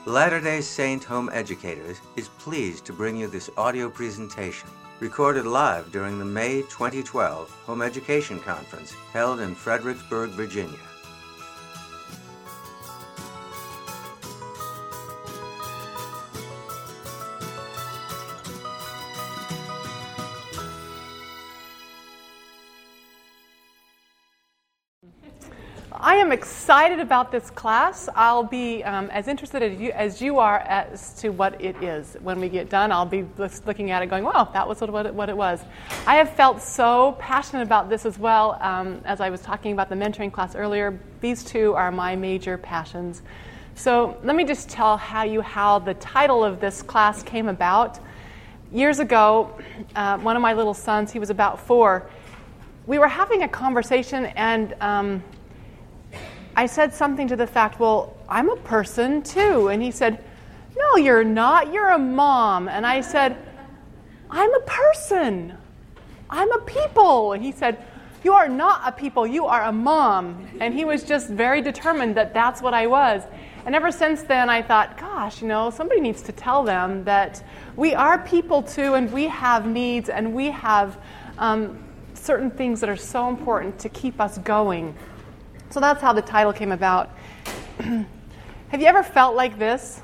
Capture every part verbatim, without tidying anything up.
Latter-day Saint Home Educators is pleased to bring you this audio presentation, recorded live during the May twenty twelve Home Education Conference held in Fredericksburg, Virginia. I am excited about this class. I'll be um, as interested as you, as you are as to what it is. When we get done, I'll be looking at it going, wow, that was what it, what it was. I have felt so passionate about this as well. Um, as I was talking about the mentoring class earlier, these two are my major passions. So let me just tell how you how the title of this class came about. Years ago, uh, one of my little sons, he was about four, we were having a conversation and um, I said something to the fact, well, I'm a person too. And he said, no, you're not. You're a mom. And I said, I'm a person. I'm a people. And he said, you are not a people. You are a mom. And he was just very determined that that's what I was. And ever since then, I thought, gosh, you know, somebody needs to tell them that we are people too, and we have needs, and we have um, certain things that are so important to keep us going. So that's how the title came about. Have you ever felt like this?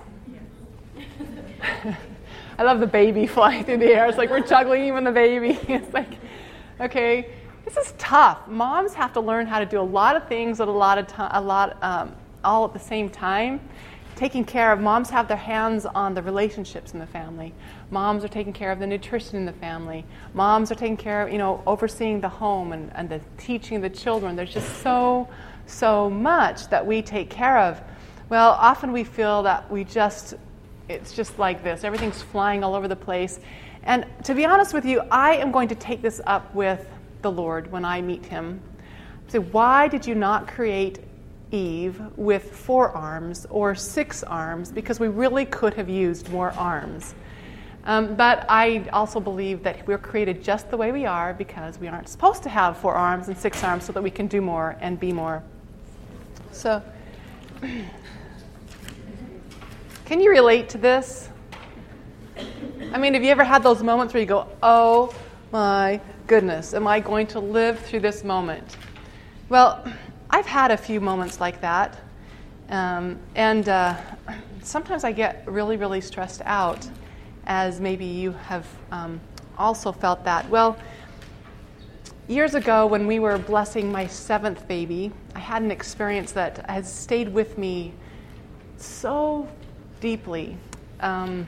I love the baby flying through the air. It's like we're juggling even the baby. It's like, okay, this is tough. Moms have to learn how to do a lot of things at a lot of time, a lot, um, all at the same time. Taking care of, moms have their hands on the relationships in the family. Moms are taking care of the nutrition in the family. Moms are taking care of, you know, overseeing the home and, and the teaching the children. There's just so, so much that we take care of. Well, often we feel that we just, it's just like this. Everything's flying all over the place. And to be honest with you, I am going to take this up with the Lord when I meet him. So why did you not create Eve with four arms or six arms? Because we really could have used more arms. Um, but I also believe that we're created just the way we are because we aren't supposed to have four arms and six arms so that we can do more and be more. So, can you relate to this? I mean, have you ever had those moments where you go, oh my goodness, am I going to live through this moment? Well, I've had a few moments like that, um, and uh, sometimes I get really, really stressed out, as maybe you have um, also felt that. Well, years ago when we were blessing my seventh baby, I had an experience that has stayed with me so deeply. Um,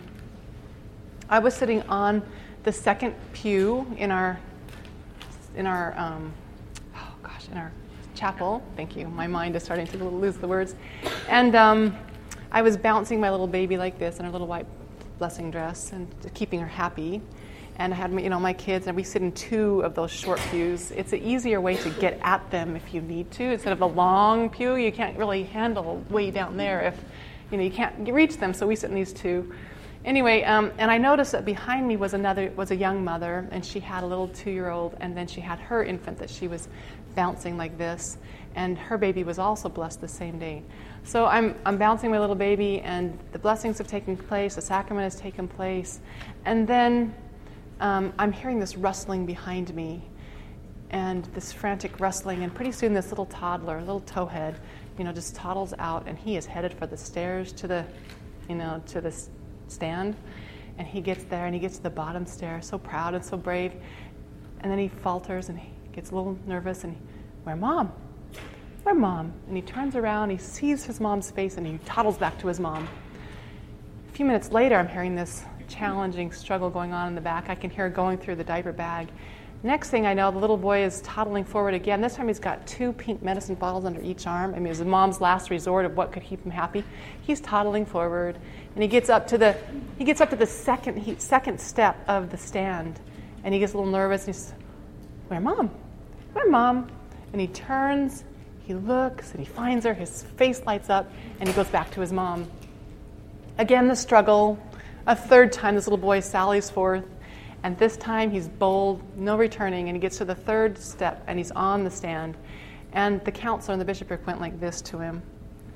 I was sitting on the second pew in our, in our, um, oh gosh, in our chapel. Thank you. My mind is starting to lose the words. And um, I was bouncing my little baby like this in her little white blessing dress and keeping her happy. And I had, you know, my kids, and we sit in two of those short pews. It's an easier way to get at them if you need to. Instead of the long pew, you can't really handle way down there if, you know, you can't reach them. So we sit in these two. Anyway, um, and I noticed that behind me was another, was a young mother, and she had a little two-year-old, and then she had her infant that she was bouncing like this, and her baby was also blessed the same day. So I'm I'm bouncing my little baby, and the blessings have taken place, the sacrament has taken place, and then um, I'm hearing this rustling behind me, and this frantic rustling, and pretty soon this little toddler, little towhead, you know, just toddles out, and he is headed for the stairs to the, you know, to the stand, and he gets there, and he gets to the bottom stair, so proud and so brave, and then he falters, and he gets a little nervous, and he, where mom? Where mom? And he turns around, he sees his mom's face, and he toddles back to his mom. A few minutes later, I'm hearing this challenging struggle going on in the back. I can hear her going through the diaper bag. Next thing I know, the little boy is toddling forward again. This time he's got two pink medicine bottles under each arm. I mean, it was his mom's last resort of what could keep him happy. He's toddling forward, and he gets up to the he gets up to the second he, second step of the stand, and he gets a little nervous. And he's, where mom? Where mom? And he turns, he looks, and he finds her. His face lights up, and he goes back to his mom. Again, the struggle. A third time, this little boy sallies forth. And this time he's bold, no returning, and he gets to the third step, and he's on the stand. And the counselor and the bishopric went like this to him.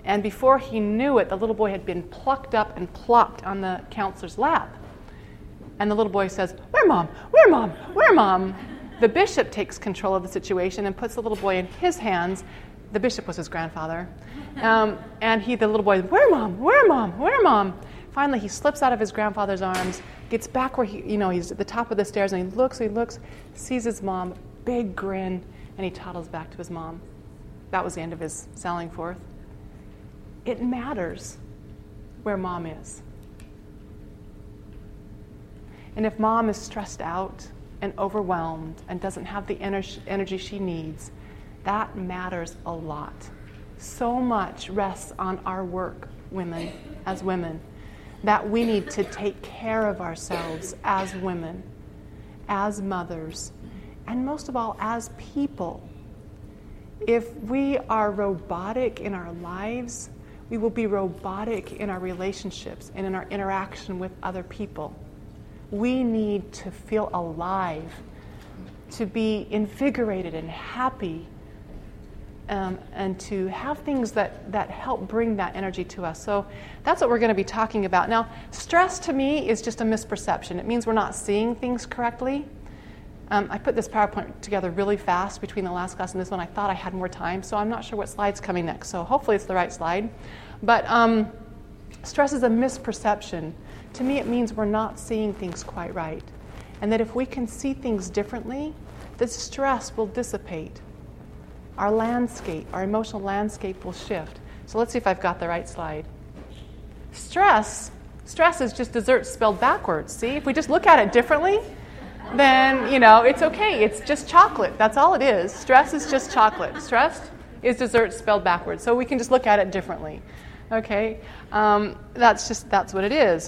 and before he knew it, the little boy had been plucked up and plopped on the counselor's lap. And the little boy says, "Where, Mom? Where, Mom? Where, Mom?" The bishop takes control of the situation and puts the little boy in his hands. The bishop was his grandfather. Um, and he, the little boy, "Where, Mom? Where, Mom? Where, Mom?" Finally, he slips out of his grandfather's arms, gets back where he, you know, he's at the top of the stairs, and he looks, he looks, sees his mom, big grin, and he toddles back to his mom. That was the end of his sallying forth. It matters where Mom is. And if Mom is stressed out and overwhelmed and doesn't have the ener- energy she needs, that matters a lot. So much rests on our work, women, as women, that we need to take care of ourselves as women, as mothers, and most of all, as people. If we are robotic in our lives, we will be robotic in our relationships and in our interaction with other people. We need to feel alive, to be invigorated and happy, um, and to have things that, that help bring that energy to us. So that's what we're going to be talking about. Now, stress to me is just a misperception. It means we're not seeing things correctly. Um, I put this PowerPoint together really fast between the last class and this one. I thought I had more time, so I'm not sure what slide's coming next. So hopefully it's the right slide. But um, stress is a misperception. To me, it means we're not seeing things quite right. And that if we can see things differently, the stress will dissipate. Our landscape, our emotional landscape will shift. So let's see if I've got the right slide. Stress, stress is just dessert spelled backwards. See, if we just look at it differently, then, you know, it's okay. It's just chocolate. That's all it is. Stress is just chocolate. Stress is dessert spelled backwards. So we can just look at it differently. Okay? Um, that's just, that's what it is.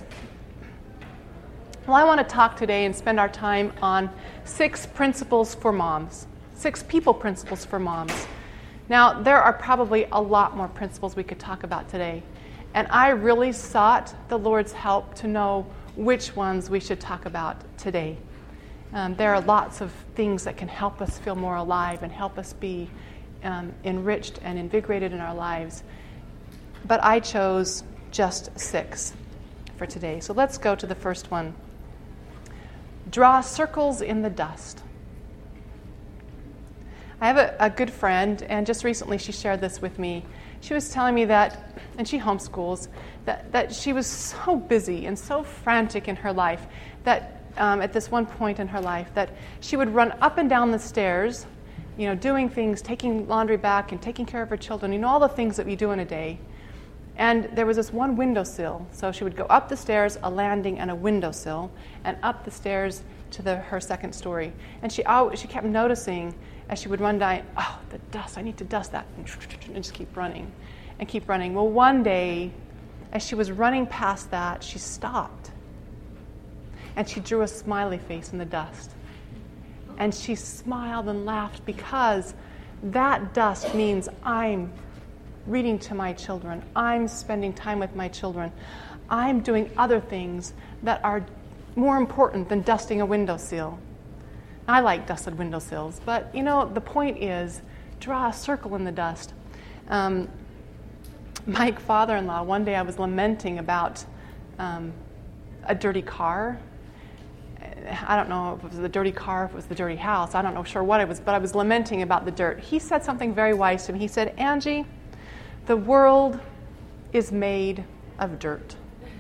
Well, I want to talk today and spend our time on six principles for moms. Six people principles for moms. Now, there are probably a lot more principles we could talk about today. And I really sought the Lord's help to know which ones we should talk about today. Um, there are lots of things that can help us feel more alive and help us be um, enriched and invigorated in our lives. But I chose just six for today. So let's go to the first one. Draw circles in the dust. I have a, a good friend, and just recently she shared this with me. She was telling me that, and she homeschools, that, that she was so busy and so frantic in her life that um, at this one point in her life that she would run up and down the stairs, you know, doing things, taking laundry back and taking care of her children, you know, all the things that we do in a day. And there was this one windowsill. So she would go up the stairs, a landing and a windowsill, and up the stairs to the, her second story. And she always, she kept noticing as she would run down, oh, the dust, I need to dust that, and just keep running and keep running. Well, one day, as she was running past that, she stopped. And she drew a smiley face in the dust. And she smiled and laughed because that dust means I'm reading to my children. I'm spending time with my children. I'm doing other things that are more important than dusting a windowsill. I like dusted windowsills, but you know, the point is, draw a circle in the dust. Um, my father-in-law, one day I was lamenting about um, a dirty car. I don't know if it was the dirty car, if it was the dirty house. I don't know sure what it was, but I was lamenting about the dirt. He said something very wise to me. He said, Angie, the world is made of dirt.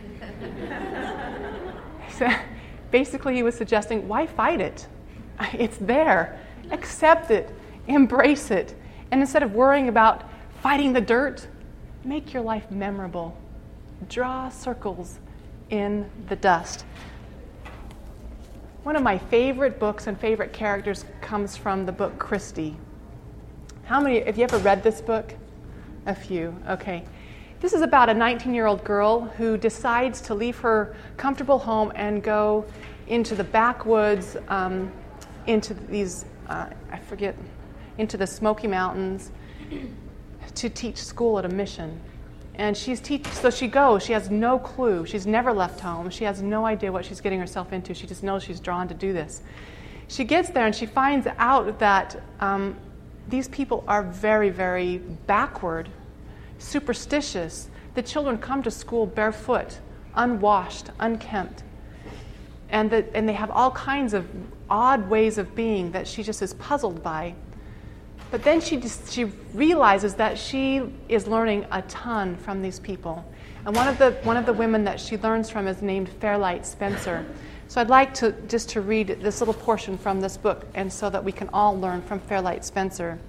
So basically, he was suggesting, why fight it? It's there. Accept it. Embrace it. And instead of worrying about fighting the dirt, make your life memorable. Draw circles in the dust. One of my favorite books and favorite characters comes from the book Christy. How many, have you ever read this book? A few, okay. This is about a nineteen-year-old girl who decides to leave her comfortable home and go into the backwoods, um, into these, uh, I forget, into the Smoky Mountains to teach school at a mission. And she's teach, so she goes, she has no clue. She's never left home. She has no idea what she's getting herself into. She just knows she's drawn to do this. She gets there and she finds out that um, these people are very, very backward. superstitious. The children come to school barefoot, unwashed, unkempt. And, the, and they have all kinds of odd ways of being that she just is puzzled by. But then she just, she realizes that she is learning a ton from these people. And one of the one of the women that she learns from is named Fairlight Spencer. So I'd like to just to read this little portion from this book, and so that we can all learn from Fairlight Spencer.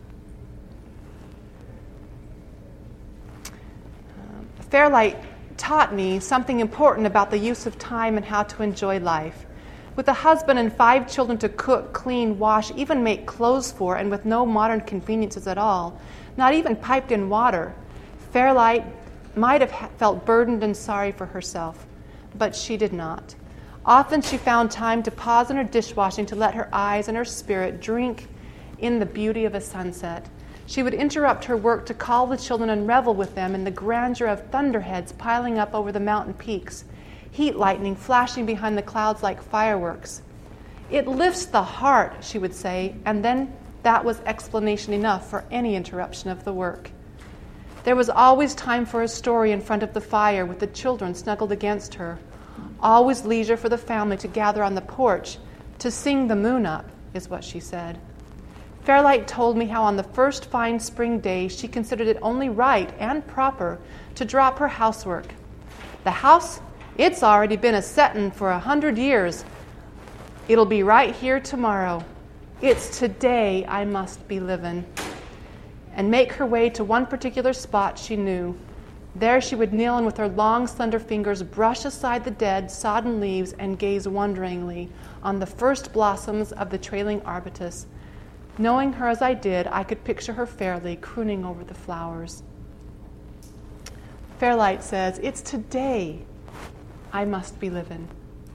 Um, Fairlight taught me something important about the use of time and how to enjoy life. With a husband and five children to cook, clean, wash, even make clothes for, and with no modern conveniences at all, not even piped-in water, Fairlight might have felt burdened and sorry for herself, but she did not. Often she found time to pause in her dishwashing to let her eyes and her spirit drink in the beauty of a sunset. She would interrupt her work to call the children and revel with them in the grandeur of thunderheads piling up over the mountain peaks, heat lightning flashing behind the clouds like fireworks. It lifts the heart, she would say, and then that was explanation enough for any interruption of the work. There was always time for a story in front of the fire with the children snuggled against her. Always leisure for the family to gather on the porch to sing the moon up, is what she said. Fairlight told me how on the first fine spring day she considered it only right and proper to drop her housework. The house, it's already been a settin' for a hundred years. It'll be right here tomorrow. It's today I must be livin'. And make her way to one particular spot she knew. There she would kneel and with her long, slender fingers brush aside the dead, sodden leaves and gaze wonderingly on the first blossoms of the trailing arbutus. Knowing her as I did, I could picture her fairly crooning over the flowers. Fairlight says, it's today I must be living.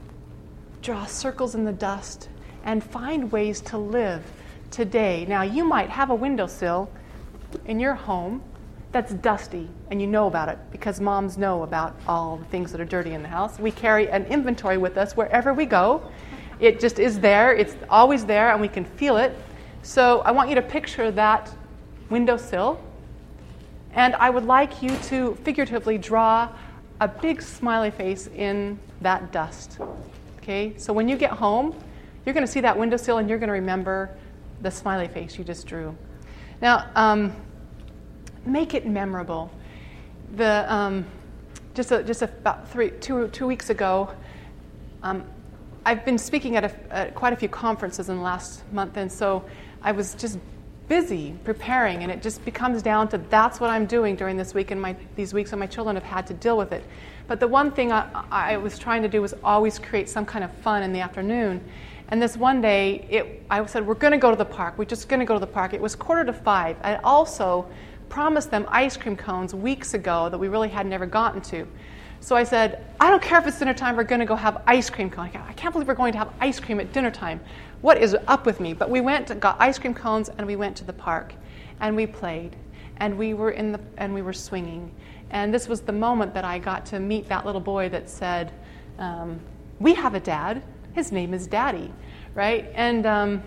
Draw circles in the dust and find ways to live today. Now, you might have a windowsill in your home that's dusty, and you know about it because moms know about all the things that are dirty in the house. We carry an inventory with us wherever we go. It just is there. It's always there, and we can feel it. So I want you to picture that windowsill, and I would like you to figuratively draw a big smiley face in that dust. Okay? So when you get home, you're going to see that windowsill, and you're going to remember the smiley face you just drew. Now, um, make it memorable. The um, just a, just about three two two weeks ago, um, I've been speaking at, a, at quite a few conferences in the last month, and so I was just busy preparing, and it just becomes down to that's what I'm doing during this week and my these weeks, and my children have had to deal with it. But the one thing I, I was trying to do was always create some kind of fun in the afternoon. And this one day, it, I said, we're going to go to the park. We're just going to go to the park. It was quarter to five. I also promised them ice cream cones weeks ago that we really had never gotten to. So I said, I don't care if it's dinner time. We're going to go have ice cream cones. I can't believe we're going to have ice cream at dinner time. What is up with me? But we went and got ice cream cones, and we went to the park, and we played, and we were in the and we were swinging. And this was the moment that I got to meet that little boy that said, um, "We have a dad. His name is Daddy," right? And um,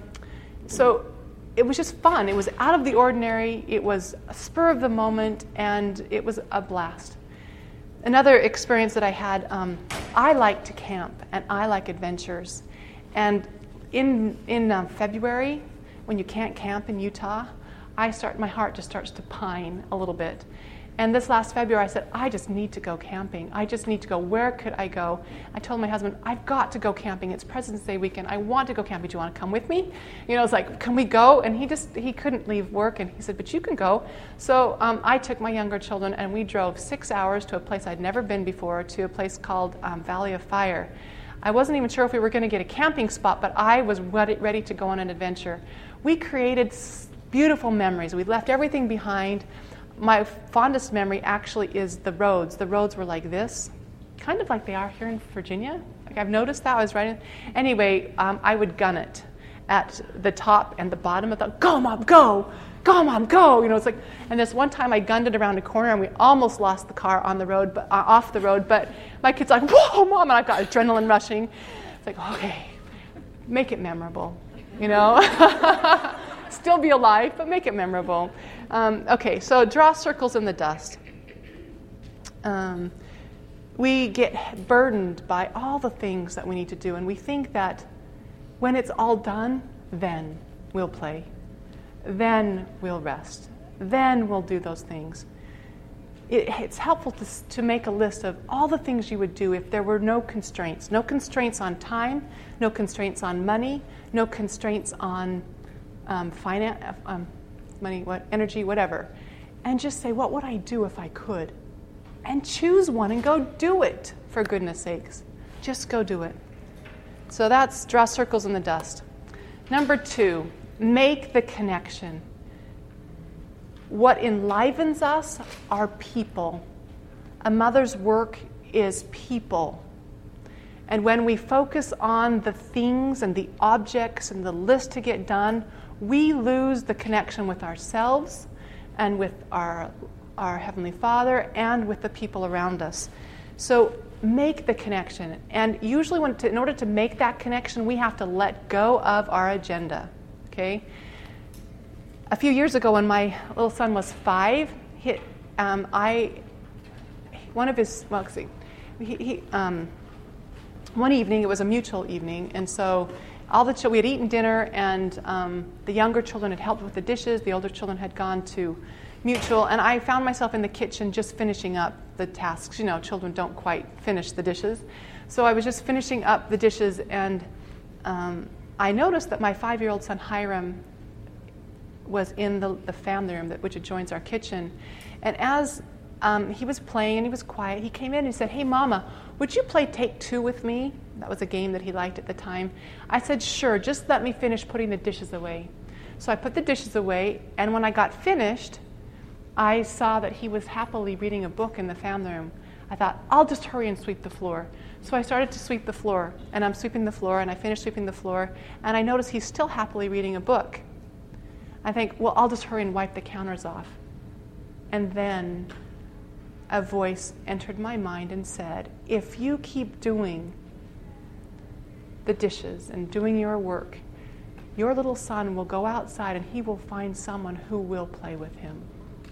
so it was just fun. It was out of the ordinary. It was a spur of the moment, and it was a blast. Another experience that I had, um, I like to camp, and I like adventures. And in in um, February, when you can't camp in Utah, I start my heart just starts to pine a little bit. And this last February, I said, I just need to go camping. I just need to go. Where could I go? I told my husband, I've got to go camping. It's President's Day weekend. I want to go camping. Do you want to come with me? You know, it's like, can we go? And he just, he couldn't leave work. And he said, but you can go. So um, I took my younger children, and we drove six hours to a place I'd never been before, to a place called um, Valley of Fire. I wasn't even sure if we were going to get a camping spot, but I was ready, ready to go on an adventure. We created beautiful memories. We left everything behind. My fondest memory actually is the roads. The roads were like this, kind of like they are here in Virginia. Like I've noticed that. I was riding. Anyway, um, I would gun it at the top and the bottom of the, go, Mom, go! Go, Mom, go! You know, it's like, and this one time I gunned it around a corner, and we almost lost the car on the road, but uh, off the road, but my kid's like, whoa, Mom, and I've got adrenaline rushing. It's like, okay, make it memorable, you know? Still be alive, but make it memorable. Um, okay, so draw circles in the dust. Um, we get burdened by all the things that we need to do, and we think that when it's all done, then we'll play. Then we'll rest. Then we'll do those things. It, it's helpful to, to make a list of all the things you would do if there were no constraints. No constraints on time, no constraints on money, no constraints on um, finance, um, money, what, energy, whatever. And just say, what would I do if I could? And choose one and go do it, for goodness sakes. Just go do it. So that's draw circles in the dust. Number two, make the connection. What enlivens us are people. A mother's work is people. And when we focus on the things and the objects and the list to get done, we lose the connection with ourselves and with our, our Heavenly Father and with the people around us. So make the connection. And usually when to, in order to make that connection, we have to let go of our agenda. Okay? A few years ago, when my little son was five, he, um, I, one of his, well, let's see, he, he, um, one evening, it was a mutual evening, and so all the children, we had eaten dinner, and um, the younger children had helped with the dishes, the older children had gone to mutual, and I found myself in the kitchen just finishing up the tasks. You know, children don't quite finish the dishes. So I was just finishing up the dishes, and um, I noticed that my five-year-old son, Hiram, was in the, the family room that which adjoins our kitchen. And as um, he was playing and he was quiet, he came in and he said, "Hey, Mama, would you play Take Two with me?" That was a game that he liked at the time. I said, "Sure, just let me finish putting the dishes away." So I put the dishes away, and when I got finished, I saw that he was happily reading a book in the family room. I thought, I'll just hurry and sweep the floor. So I started to sweep the floor, and I'm sweeping the floor, and I finished sweeping the floor, and I noticed he's still happily reading a book. I think, well, I'll just hurry and wipe the counters off. And then a voice entered my mind and said, if you keep doing the dishes and doing your work, your little son will go outside and he will find someone who will play with him.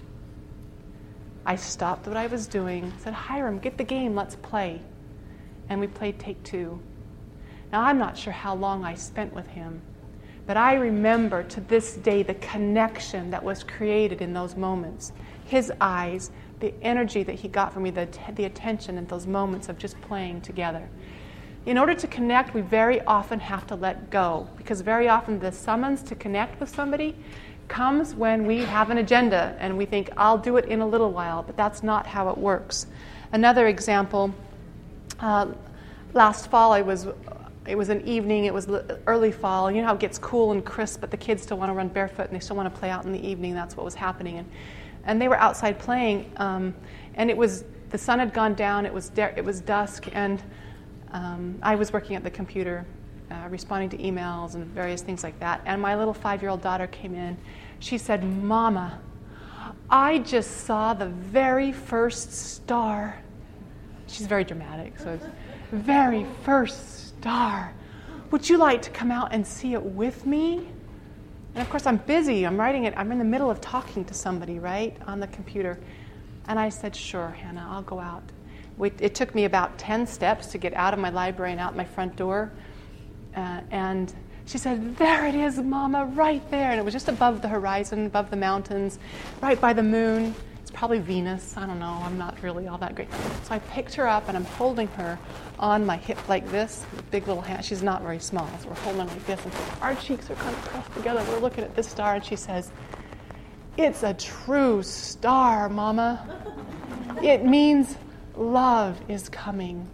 I stopped what I was doing, said, Hiram, get the game, let's play. And we played Take Two. Now, I'm not sure how long I spent with him, but I remember to this day the connection that was created in those moments. His eyes, the energy that he got from me, the, the attention in those moments of just playing together. In order to connect, we very often have to let go, because very often the summons to connect with somebody comes when we have an agenda and we think, I'll do it in a little while, but that's not how it works. Another example, uh, last fall I was It was an evening, it was early fall. You know how it gets cool and crisp, but the kids still want to run barefoot and they still want to play out in the evening. That's what was happening. And, and they were outside playing, um, and it was, the sun had gone down, it was, de- it was dusk, and um, I was working at the computer, uh, responding to emails and various things like that. And my little five-year-old daughter came in. She said, Mama, I just saw the very first star. She's very dramatic, so it's very first star. Would you like to come out and see it with me? And of course, I'm busy. I'm writing it. I'm in the middle of talking to somebody, right, on the computer. And I said, sure, Hannah, I'll go out. We, it took me about ten steps to get out of my library and out my front door. Uh, and she said, there it is, Mama, right there. And it was just above the horizon, above the mountains, right by the moon. It's probably Venus. I don't know. I'm not really all that great. So I picked her up, and I'm holding her on my hip like this, with big little hand. She's not very small, so we're holding her like this. And our cheeks are kind of pressed together. We're looking at this star, and she says, it's a true star, Mama. It means love is coming.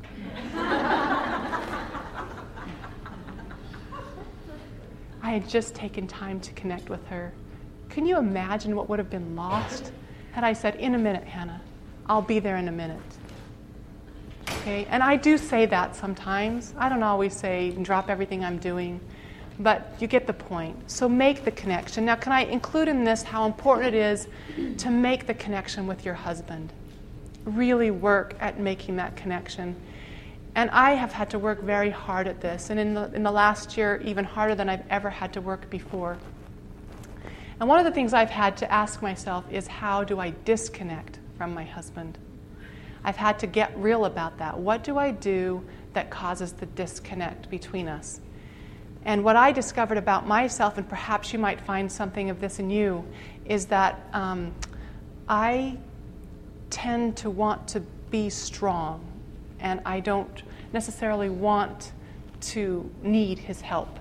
I had just taken time to connect with her. Can you imagine what would have been lost had I said, in a minute, Hannah, I'll be there in a minute? Okay, and I do say that sometimes. I don't always say, drop everything I'm doing, but you get the point. So make the connection. Now, can I include in this how important it is to make the connection with your husband? Really work at making that connection. And I have had to work very hard at this, and in the, in the last year, even harder than I've ever had to work before. And one of the things I've had to ask myself is, how do I disconnect from my husband? I've had to get real about that. What do I do that causes the disconnect between us? And what I discovered about myself, and perhaps you might find something of this in you, is that um, I tend to want to be strong, and I don't necessarily want to need his help.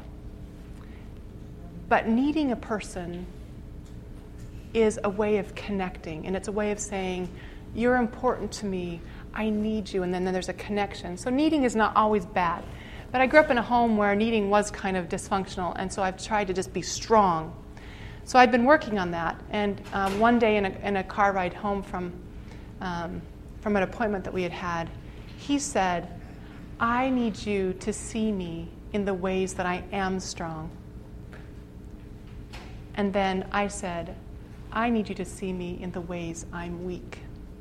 But needing a person is a way of connecting, and it's a way of saying, you're important to me, I need you, and then, then there's a connection. So needing is not always bad. But I grew up in a home where needing was kind of dysfunctional, and so I've tried to just be strong. So I've been working on that, and um, one day in a, in a car ride home from, um, from an appointment that we had had, he said, I need you to see me in the ways that I am strong. And then I said, I need you to see me in the ways I'm weak,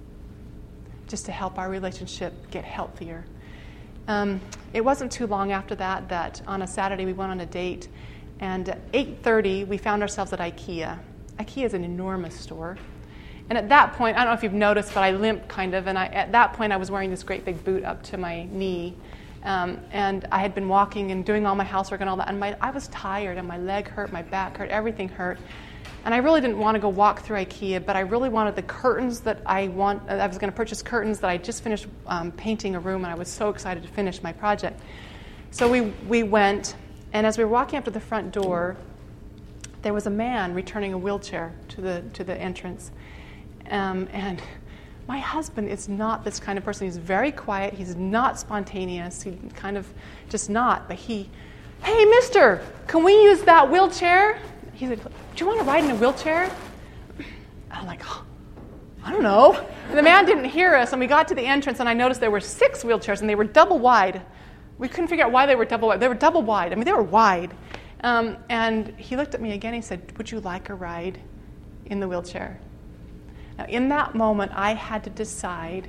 just to help our relationship get healthier. Um, it wasn't too long after that that on a Saturday we went on a date, and at eight thirty we found ourselves at IKEA. IKEA is an enormous store. And at that point, I don't know if you've noticed, but I limped kind of, and I, at that point I was wearing this great big boot up to my knee. Um, and I had been walking and doing all my housework and all that, and my, I was tired, and my leg hurt, my back hurt, everything hurt. And I really didn't want to go walk through IKEA, but I really wanted the curtains that I want. I was going to purchase curtains that I just finished um, painting a room, and I was so excited to finish my project. So we, we went, and as we were walking up to the front door, there was a man returning a wheelchair to the, to the entrance. Um, and my husband is not this kind of person. He's very quiet. He's not spontaneous. He kind of just not. But he, hey, mister, can we use that wheelchair? He said, do you want to ride in a wheelchair? I'm like, oh, I don't know. And the man didn't hear us, and we got to the entrance, and I noticed there were six wheelchairs, and they were double wide. We couldn't figure out why they were double wide. They were double wide. I mean, they were wide. Um, and he looked at me again, and he said, would you like a ride in the wheelchair? Now, in that moment, I had to decide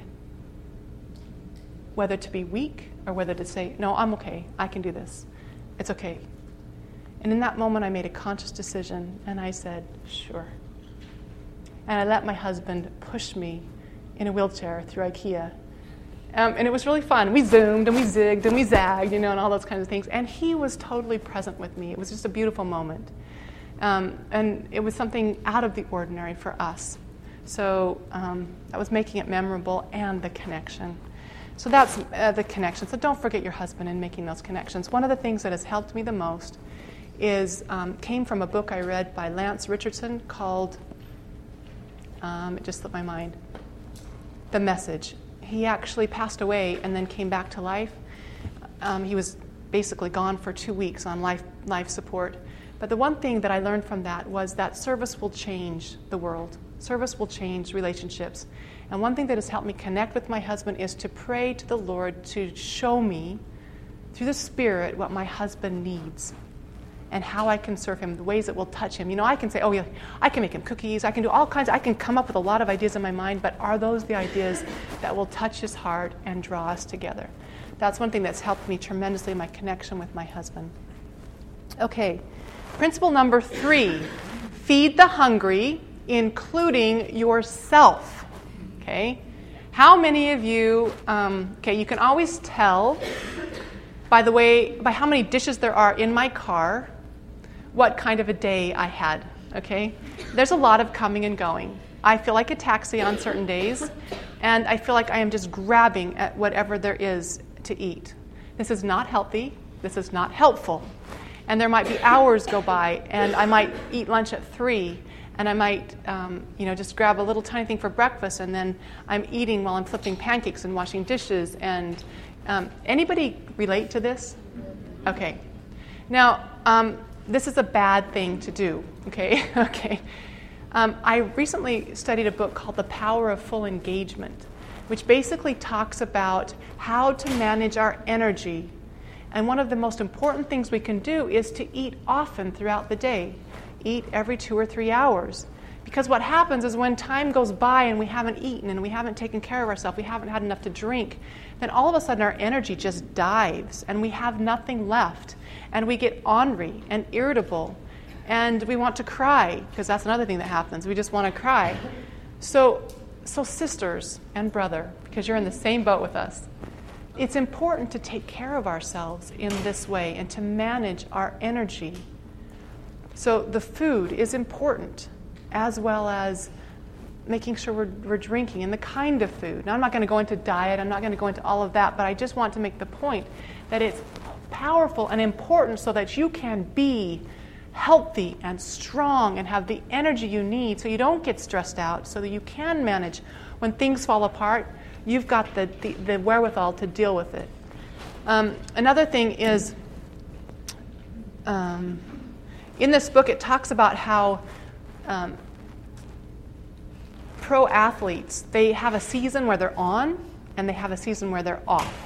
whether to be weak or whether to say, no, I'm okay. I can do this. It's okay. And in that moment, I made a conscious decision, and I said, sure. And I let my husband push me in a wheelchair through IKEA. Um, and it was really fun. We zoomed, and we zigged, and we zagged, you know, and all those kinds of things. And he was totally present with me. It was just a beautiful moment. Um, and it was something out of the ordinary for us. So um, that was making it memorable, and the connection. So that's uh, the connection. So don't forget your husband in making those connections. One of the things that has helped me the most is um, came from a book I read by Lance Richardson called, um, it just slipped my mind, The Message. He actually passed away and then came back to life. Um, he was basically gone for two weeks on life life support. But the one thing that I learned from that was that service will change the world. Service will change relationships. And one thing that has helped me connect with my husband is to pray to the Lord to show me through the Spirit what my husband needs and how I can serve him, the ways that will touch him. You know, I can say, oh, yeah, I can make him cookies. I can do all kinds. I can come up with a lot of ideas in my mind, but are those the ideas that will touch his heart and draw us together? That's one thing that's helped me tremendously in my connection with my husband. Okay, principle number three, feed the hungry, including yourself. Okay, how many of you, um, okay, you can always tell by the way, by how many dishes there are in my car, what kind of a day I had, okay? There's a lot of coming and going. I feel like a taxi on certain days, and I feel like I am just grabbing at whatever there is to eat. This is not healthy. This is not helpful. And there might be hours go by, and I might eat lunch at three, and I might, um, you know, just grab a little tiny thing for breakfast, and then I'm eating while I'm flipping pancakes and washing dishes. And um, anybody relate to this? Okay. Now, um, this is a bad thing to do. Okay. Okay. Um, I recently studied a book called The Power of Full Engagement, which basically talks about how to manage our energy. And one of the most important things we can do is to eat often throughout the day. Eat every two or three hours. Because what happens is when time goes by and we haven't eaten and we haven't taken care of ourselves, we haven't had enough to drink, then all of a sudden our energy just dives and we have nothing left. And we get ornery and irritable. And we want to cry, because that's another thing that happens. We just want to cry. So, so sisters and brother, because you're in the same boat with us, it's important to take care of ourselves in this way and to manage our energy. So the food is important, as well as making sure we're, we're drinking and the kind of food. Now, I'm not going to go into diet. I'm not going to go into all of that, but I just want to make the point that it's powerful and important so that you can be healthy and strong and have the energy you need so you don't get stressed out, so that you can manage when things fall apart. You've got the, the, the wherewithal to deal with it. Um, another thing is, um, in this book, it talks about how um, pro athletes, they have a season where they're on and they have a season where they're off.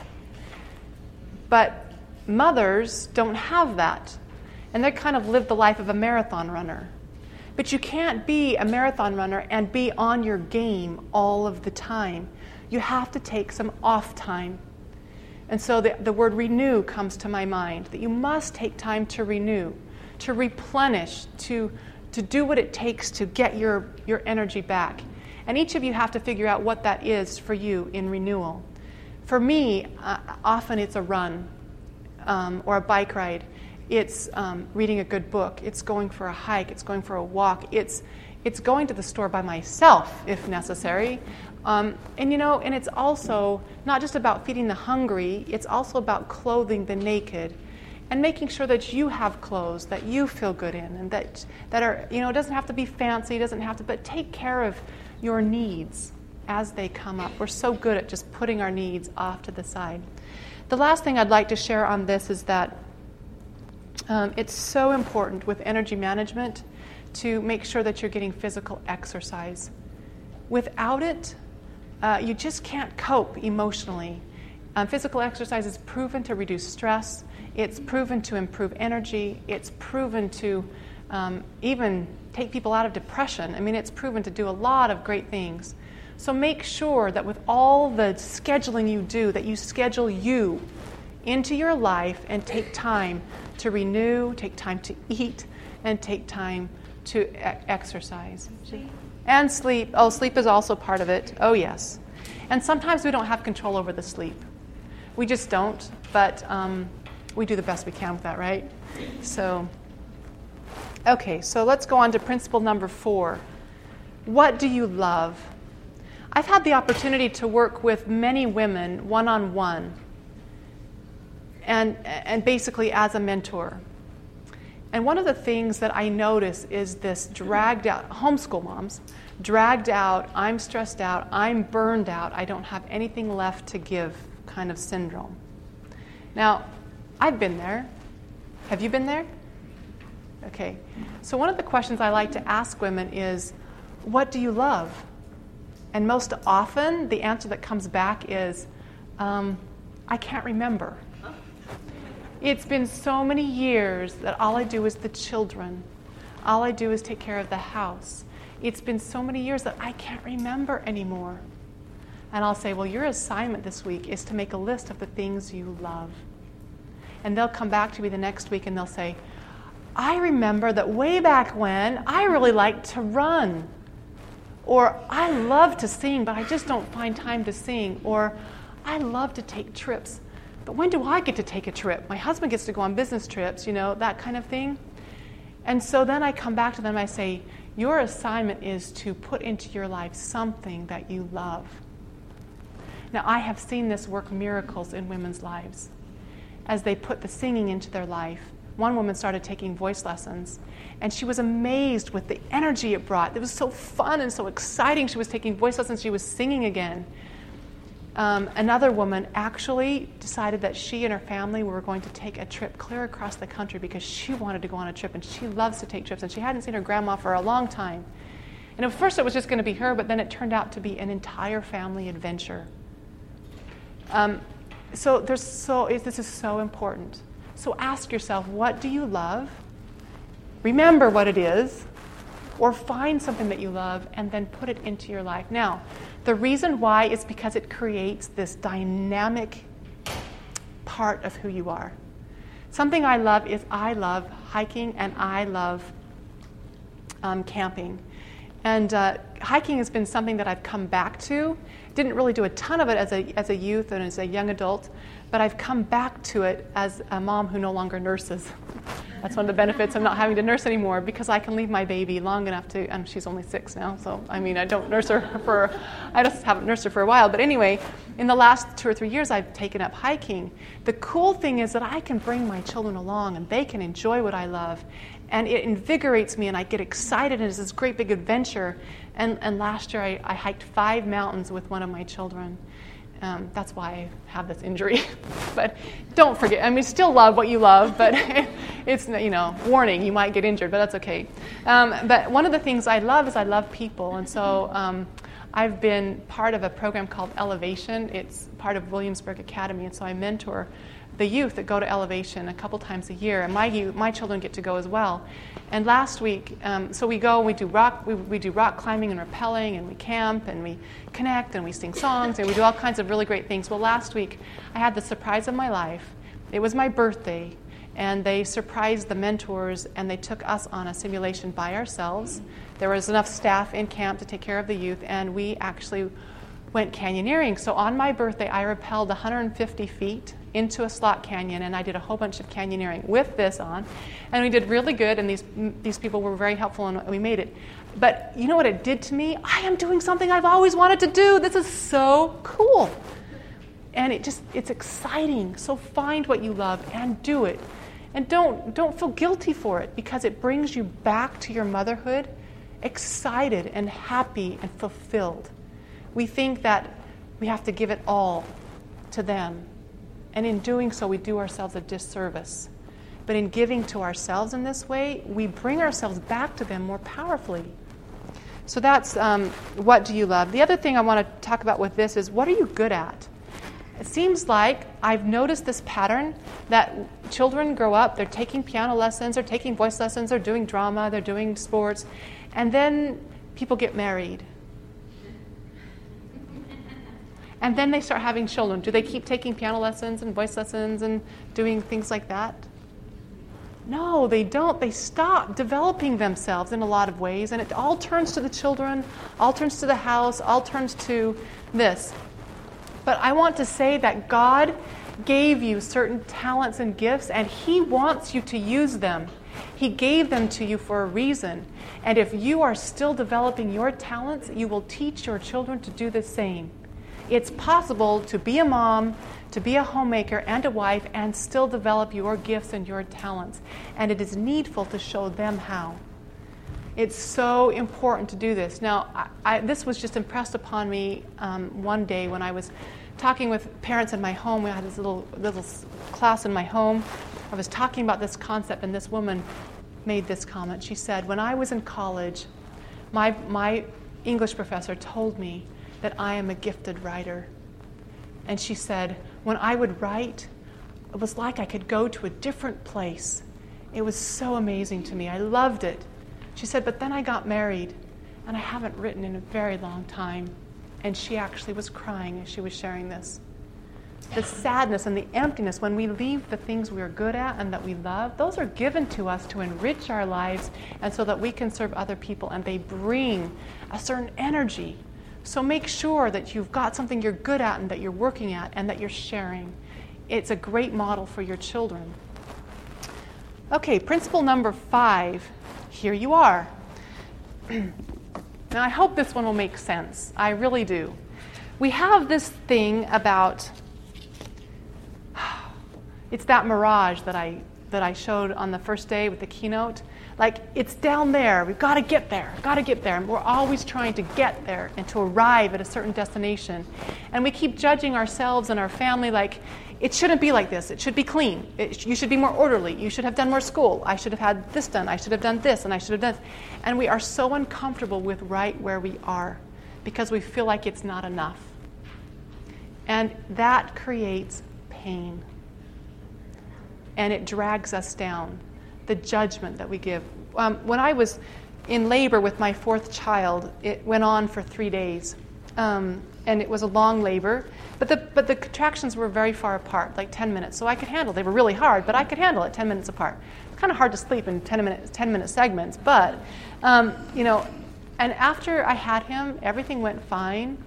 But mothers don't have that. And they kind of live the life of a marathon runner. But you can't be a marathon runner and be on your game all of the time. You have to take some off time. And so the, the word renew comes to my mind, that you must take time to renew, to replenish, to, to do what it takes to get your, your energy back. And each of you have to figure out what that is for you in renewal. For me, uh, often it's a run um, or a bike ride. It's um, reading a good book. It's going for a hike. It's going for a walk. It's it's going to the store by myself if necessary. Um, and you know, and it's also not just about feeding the hungry. It's also about clothing the naked, and making sure that you have clothes that you feel good in, and that that are, you know, it doesn't have to be fancy. It doesn't have to, but take care of your needs as they come up. We're so good at just putting our needs off to the side. The last thing I'd like to share on this is that Um, it's so important with energy management to make sure that you're getting physical exercise. Without it, uh, you just can't cope emotionally. Um, physical exercise is proven to reduce stress. It's proven to improve energy. It's proven to um, even take people out of depression. I mean, it's proven to do a lot of great things. So make sure that with all the scheduling you do, that you schedule you into your life and take time to renew, take time to eat, and take time to e- exercise. Sleep. And sleep. Oh, sleep is also part of it. Oh, yes. And sometimes we don't have control over the sleep. We just don't, but um, we do the best we can with that, right? So, okay, so let's go on to principle number four. What do you love? I've had the opportunity to work with many women one-on-one, and and basically as a mentor. And one of the things that I notice is this dragged out, homeschool moms, dragged out, I'm stressed out, I'm burned out, I don't have anything left to give kind of syndrome. Now, I've been there. Have you been there? Okay. So one of the questions I like to ask women is, what do you love? And most often, the answer that comes back is, um, I can't remember. It's been so many years that all I do is the children. All I do is take care of the house. It's been so many years that I can't remember anymore. And I'll say, well, your assignment this week is to make a list of the things you love. And they'll come back to me the next week and they'll say, I remember that way back when I really liked to run. Or I love to sing, but I just don't find time to sing. Or I love to take trips. But when do I get to take a trip? My husband gets to go on business trips, you know, that kind of thing. And so then I come back to them and I say, your assignment is to put into your life something that you love. Now, I have seen this work miracles in women's lives as they put the singing into their life. One woman started taking voice lessons, and she was amazed with the energy it brought. It was so fun and so exciting. She was taking voice lessons. She was singing again. Um, another woman actually decided that she and her family were going to take a trip clear across the country because she wanted to go on a trip, and she loves to take trips, and she hadn't seen her grandma for a long time. And at first it was just going to be her, but then it turned out to be an entire family adventure. Um, so there's so this is so important. So ask yourself, what do you love? Remember what it is, or find something that you love and then put it into your life. Now, the reason why is because it creates this dynamic part of who you are. Something I love is I love hiking and I love um, camping. And uh, hiking has been something that I've come back to. Didn't really do a ton of it as a as a youth and as a young adult, but I've come back to it as a mom who no longer nurses. That's one of the benefits of not having to nurse anymore, because I can leave my baby long enough to, and she's only six now, so I mean, I don't nurse her for, I just haven't nursed her for a while. But anyway, in the last two or three years, I've taken up hiking. The cool thing is that I can bring my children along and they can enjoy what I love. And it invigorates me and I get excited, and it's this great big adventure. And, and last year I, I hiked five mountains with one of my children. Um, that's why I have this injury. But don't forget, I mean, still love what you love, but it's, you know, warning, you might get injured, but that's okay. Um, but one of the things I love is I love people. And so um, I've been part of a program called Elevation. It's part of Williamsburg Academy, and so I mentor the youth that go to Elevation a couple times a year, and my youth, my children get to go as well. And last week, um, so we go, we do rock, we, we do rock climbing and rappelling, and we camp, and we connect, and we sing songs, and we do all kinds of really great things. Well, last week, I had the surprise of my life. It was my birthday, and they surprised the mentors, and they took us on a simulation by ourselves. There was enough staff in camp to take care of the youth, and we actually went canyoneering. So on my birthday, I rappelled one hundred fifty feet into a slot canyon, and I did a whole bunch of canyoneering with this on, and we did really good, and these these people were very helpful, and we made it. But you know what it did to me? I am doing something I've always wanted to do. This is so cool. And it just, it's exciting. So find what you love and do it. And don't don't feel guilty for it, because it brings you back to your motherhood excited and happy and fulfilled. We think that we have to give it all to them. And in doing so, we do ourselves a disservice. But in giving to ourselves in this way, we bring ourselves back to them more powerfully. So that's um, what do you love. The other thing I want to talk about with this is, what are you good at? It seems like I've noticed this pattern that children grow up, they're taking piano lessons, they're taking voice lessons, they're doing drama, they're doing sports, and then people get married. And then they start having children. Do they keep taking piano lessons and voice lessons and doing things like that? No, they don't. They stop developing themselves in a lot of ways, and it all turns to the children, all turns to the house, all turns to this. But I want to say that God gave you certain talents and gifts, and He wants you to use them. He gave them to you for a reason. And if you are still developing your talents, you will teach your children to do the same. It's possible to be a mom, to be a homemaker and a wife, and still develop your gifts and your talents. And it is needful to show them how. It's so important to do this. Now, I, I, this was just impressed upon me um, one day when I was talking with parents in my home. We had this little, little class in my home. I was talking about this concept, and this woman made this comment. She said, when I was in college, my, my English professor told me that I am a gifted writer. And she said, when I would write, it was like I could go to a different place. It was so amazing to me. I loved it. She said, but then I got married, and I haven't written in a very long time. And she actually was crying as she was sharing this. The sadness and the emptiness when we leave the things we are good at and that we love, those are given to us to enrich our lives and so that we can serve other people, and they bring a certain energy. So make sure that you've got something you're good at and that you're working at and that you're sharing. It's a great model for your children. Okay, principle number five. Here you are. Now, I hope this one will make sense. I really do. We have this thing about, it's that mirage that I that I showed on the first day with the keynote. Like, it's down there. We've got to get there. Got to get there. And we're always trying to get there and to arrive at a certain destination. And we keep judging ourselves and our family like, it shouldn't be like this. It should be clean. It, you should be more orderly. You should have done more school. I should have had this done. I should have done this, and I should have done this. And we are so uncomfortable with right where we are because we feel like it's not enough. And that creates pain. And it drags us down. The judgment that we give. Um, when I was in labor with my fourth child, it went on for three days. um, and it was a long labor. But the but the contractions were very far apart, like ten minutes. So I could handle. They were really hard, but I could handle it ten minutes apart. It's kind of hard to sleep in ten minute ten minute segments, but um, you know. And after I had him, everything went fine.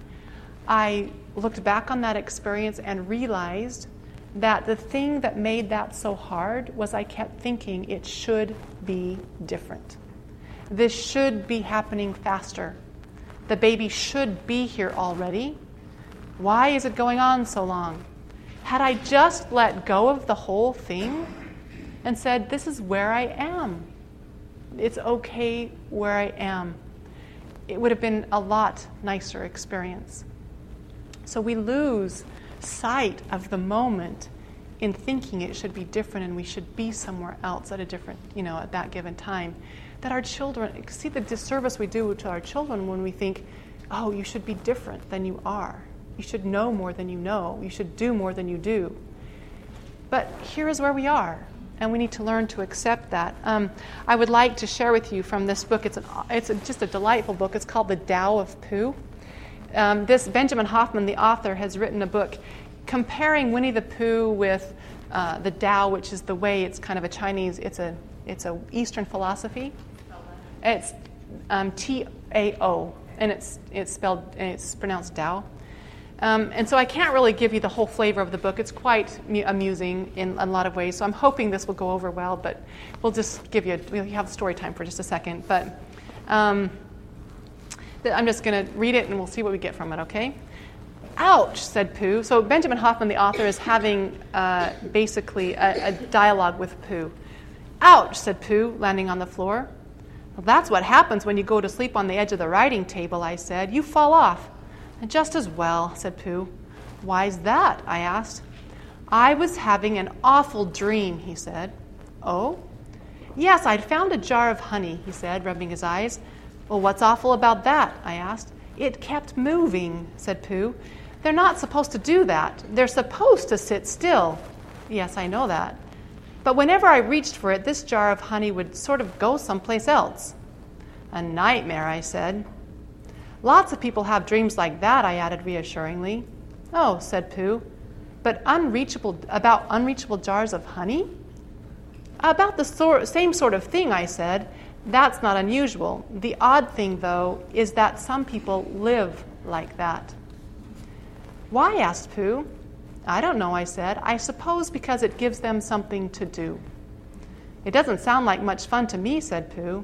I looked back on that experience and realized that the thing that made that so hard was I kept thinking it should be different. This should be happening faster. The baby should be here already. Why is it going on so long? Had I just let go of the whole thing and said, this is where I am. It's okay where I am. It would have been a lot nicer experience. So we lose sight of the moment in thinking it should be different and we should be somewhere else at a different, you know, at that given time. That our children, see the disservice we do to our children when we think, oh, you should be different than you are. You should know more than you know. You should do more than you do. But here is where we are, and we need to learn to accept that. Um, I would like to share with you from this book. It's, an, it's a, just a delightful book. It's called The Tao of Pooh. Um, this Benjamin Hoffman, the author, has written a book comparing Winnie the Pooh with uh, the Tao, which is the way. It's kind of a Chinese. It's a it's a Eastern philosophy. It's um, T A O, and it's it's spelled and it's pronounced Tao. Um, and so I can't really give you the whole flavor of the book. It's quite mu- amusing in a lot of ways. So I'm hoping this will go over well, but we'll just give you, a, we'll have story time for just a second. But um, th- I'm just going to read it and we'll see what we get from it, okay? Ouch, said Pooh. So Benjamin Hoffman, the author, is having uh, basically a, a dialogue with Pooh. Ouch, said Pooh, landing on the floor. Well, that's what happens when you go to sleep on the edge of the writing table, I said. You fall off. Just as well, said Pooh. Why's that? I asked. I was having an awful dream, he said. Oh? Yes, I'd found a jar of honey, he said, rubbing his eyes. Well, what's awful about that? I asked. It kept moving, said Pooh. They're not supposed to do that. They're supposed to sit still. Yes, I know that. But whenever I reached for it, this jar of honey would sort of go someplace else. A nightmare, I said. Lots of people have dreams like that, I added reassuringly. Oh, said Pooh, but unreachable about unreachable jars of honey? About the sor- same sort of thing, I said. That's not unusual. The odd thing, though, is that some people live like that. Why? Asked Pooh. I don't know, I said. I suppose because it gives them something to do. It doesn't sound like much fun to me, said Pooh.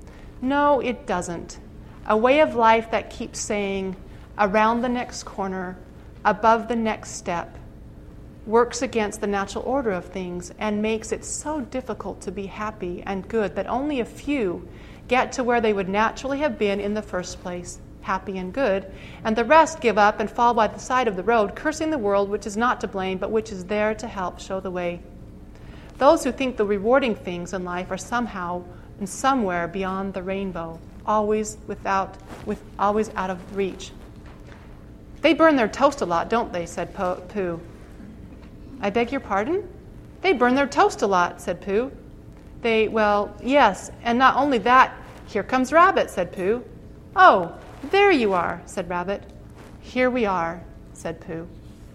No, it doesn't. A way of life that keeps saying, around the next corner, above the next step, works against the natural order of things and makes it so difficult to be happy and good that only a few get to where they would naturally have been in the first place, happy and good, and the rest give up and fall by the side of the road, cursing the world which is not to blame but which is there to help show the way. Those who think the rewarding things in life are somehow and somewhere beyond the rainbow, always without, with always out of reach. They burn their toast a lot, don't they? Said po- Pooh. I beg your pardon? They burn their toast a lot, said Pooh. They, well, yes, and not only that, here comes Rabbit, said Pooh. Oh, there you are, said Rabbit. Here we are, said Pooh.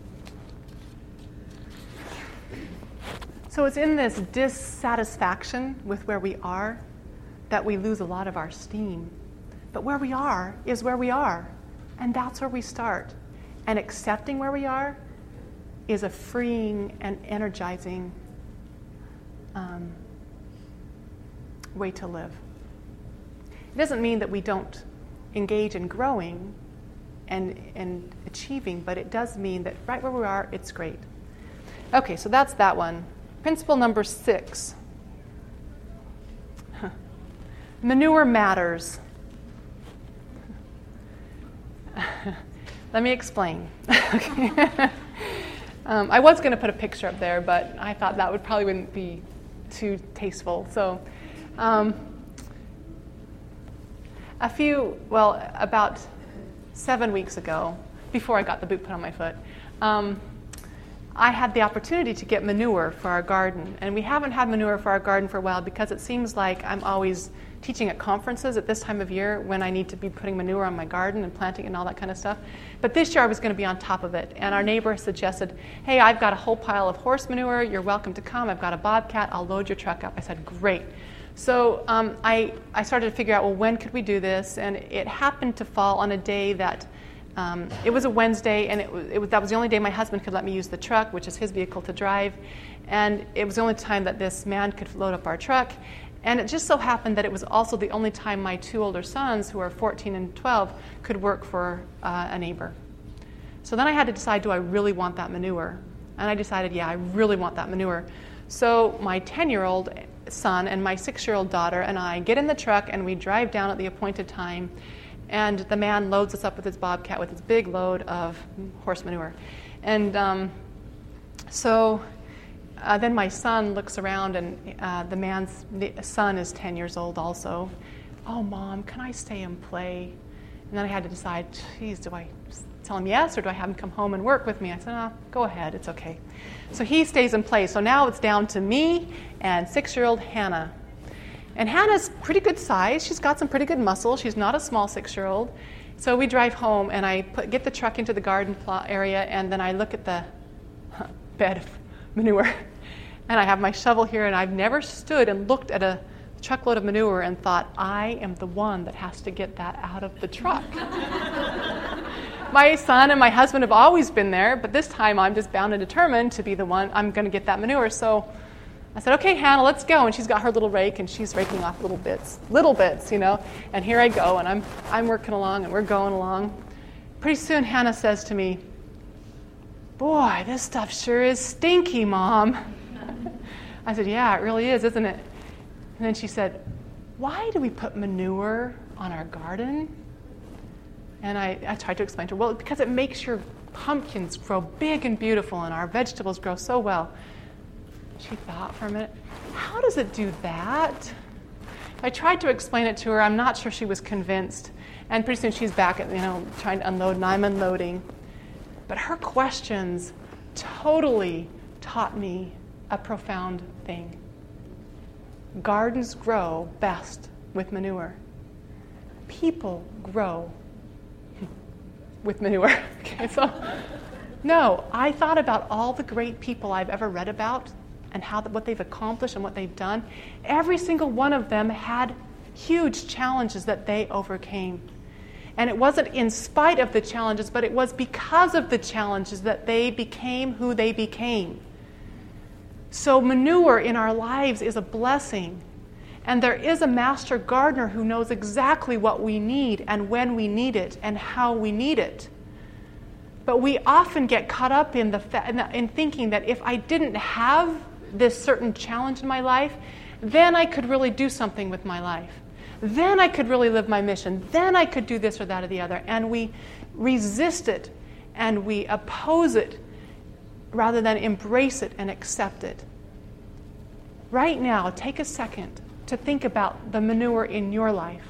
So it's in this dissatisfaction with where we are that we lose a lot of our steam. But where we are is where we are, and that's where we start. And accepting where we are is a freeing and energizing um, way to live. It doesn't mean that we don't engage in growing and, and achieving, but it does mean that right where we are, it's great. Okay, so that's that one. Principle number six. Manure matters. Let me explain. Okay. um, I was going to put a picture up there, but I thought that would probably wouldn't be too tasteful. So, um, a few, well, about seven weeks ago, before I got the boot put on my foot, um, I had the opportunity to get manure for our garden. And we haven't had manure for our garden for a while because it seems like I'm always teaching at conferences at this time of year when I need to be putting manure on my garden and planting and all that kind of stuff. But this year I was going to be on top of it. And our neighbor suggested, hey, I've got a whole pile of horse manure. You're welcome to come. I've got a bobcat. I'll load your truck up. I said, great. So um, I, I started to figure out, well, when could we do this? And it happened to fall on a day that um, it was a Wednesday, and it was, it was, that was the only day my husband could let me use the truck, which is his vehicle to drive. And it was the only time that this man could load up our truck. And it just so happened that it was also the only time my two older sons, who are fourteen and twelve, could work for uh, a neighbor. So then I had to decide, do I really want that manure? And I decided, yeah, I really want that manure. So my ten-year-old son and my six-year-old daughter and I get in the truck and we drive down at the appointed time, and the man loads us up with his bobcat with his big load of horse manure. And um, so uh, then my son looks around, and uh, the man's son is ten years old also. Oh, Mom, can I stay and play? And then I had to decide, geez, do I tell him yes, or do I have him come home and work with me? I said, oh, go ahead, it's okay. So he stays and plays. So now it's down to me and six-year-old Hannah. And Hannah's pretty good size. She's got some pretty good muscle. She's not a small six-year-old. So we drive home, and I put, get the truck into the garden plot area, and then I look at the huh, bed of manure. And I have my shovel here, and I've never stood and looked at a truckload of manure and thought, I am the one that has to get that out of the truck. My son and my husband have always been there, but this time I'm just bound and determined to be the one. I'm going to get that manure. So I said, okay, Hannah, let's go. And she's got her little rake, and she's raking off little bits, little bits, you know. And here I go, and I'm I'm working along, and we're going along. Pretty soon, Hannah says to me, boy, this stuff sure is stinky, Mom. I said, yeah, it really is, isn't it? And then she said, why do we put manure on our garden? And I, I tried to explain to her, well, because it makes your pumpkins grow big and beautiful and our vegetables grow so well. She thought for a minute, how does it do that? I tried to explain it to her. I'm not sure she was convinced. And pretty soon she's back at, you know, trying to unload, and I'm unloading. But her questions totally taught me a profound thing. Gardens grow best with manure. People grow with manure. Okay, so no, I thought about all the great people I've ever read about and how what they've accomplished and what they've done. Every single one of them had huge challenges that they overcame. And it wasn't in spite of the challenges, but it was because of the challenges that they became who they became. So manure in our lives is a blessing. And there is a master gardener who knows exactly what we need and when we need it and how we need it. But we often get caught up in the fa- in thinking that if I didn't have this certain challenge in my life, then I could really do something with my life. Then I could really live my mission. Then I could do this or that or the other. And we resist it and we oppose it rather than embrace it and accept it. Right now, take a second to think about the manure in your life.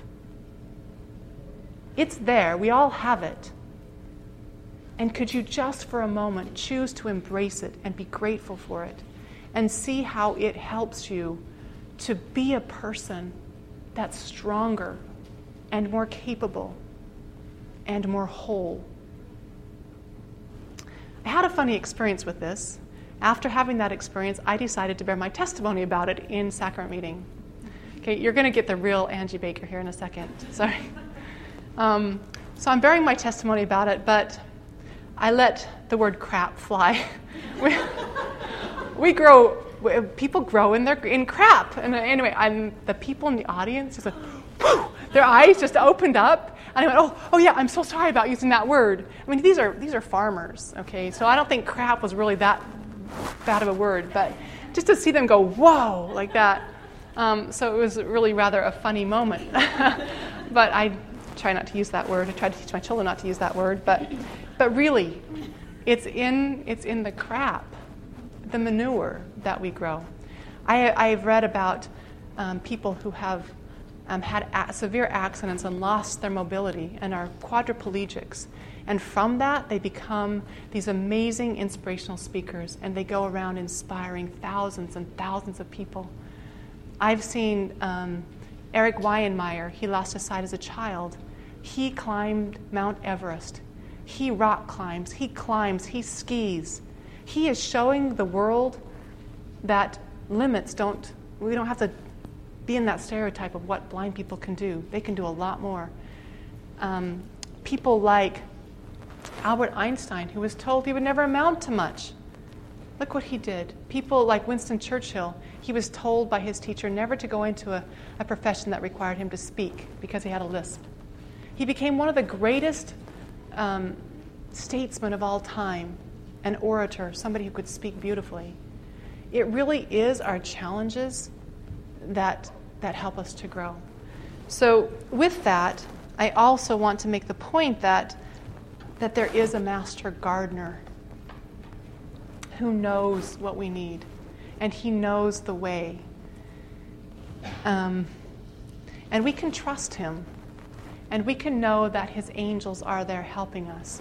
It's there. We all have it. And could you just for a moment choose to embrace it and be grateful for it and see how it helps you to be a person that's stronger and more capable and more whole? I had a funny experience with this. After having that experience, I decided to bear my testimony about it in sacrament meeting. Okay, you're going to get the real Angie Baker here in a second. Sorry. Um, so I'm bearing my testimony about it, but I let the word crap fly. we, we grow, people grow in their in crap. And anyway, I'm, the people in the audience just like, whew, their eyes just opened up. And I went, oh, oh yeah, I'm so sorry about using that word. I mean, these are these are farmers, okay? So I don't think crap was really that bad of a word, but just to see them go, whoa, like that. Um, so it was really rather a funny moment. But I try not to use that word. I try to teach my children not to use that word. But but really, it's in it's in the crap, the manure that we grow. I, I've read about um, people who have um, had a- severe accidents and lost their mobility and are quadriplegics. And from that, they become these amazing inspirational speakers, and they go around inspiring thousands and thousands of people. I've seen um, Eric Weinmeier, he lost his sight as a child. He climbed Mount Everest. He rock climbs. He climbs. He skis. He is showing the world that limits don't, we don't have to be in that stereotype of what blind people can do. They can do a lot more. Um, people like Albert Einstein, who was told he would never amount to much. Look what he did. People like Winston Churchill, he was told by his teacher never to go into a, a profession that required him to speak because he had a lisp. He became one of the greatest um, statesmen of all time, an orator, somebody who could speak beautifully. It really is our challenges that, that help us to grow. So with that, I also want to make the point that, that there is a master gardener who knows what we need, and he knows the way. Um, and we can trust him, and we can know that his angels are there helping us.